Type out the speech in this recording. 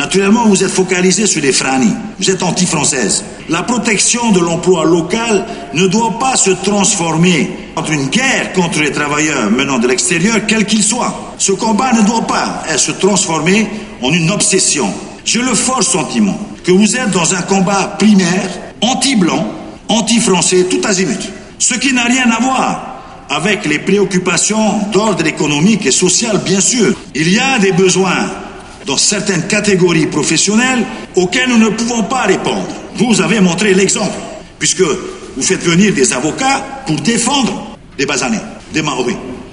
Naturellement, vous êtes focalisé sur les Frani. Vous êtes anti-française. La protection de l'emploi local ne doit pas se transformer en une guerre contre les travailleurs venant de l'extérieur, quel qu'il soit. Ce combat ne doit pas se transformer en une obsession. J'ai le fort sentiment que vous êtes dans un combat primaire, anti-blanc, anti-français, tout azimut. Ce qui n'a rien à voir avec les préoccupations d'ordre économique et social, bien sûr. Il y a des besoins dans certaines catégories professionnelles auxquelles nous ne pouvons pas répondre. Vous avez montré l'exemple, puisque vous faites venir des avocats pour défendre des Basanés, des Maoris.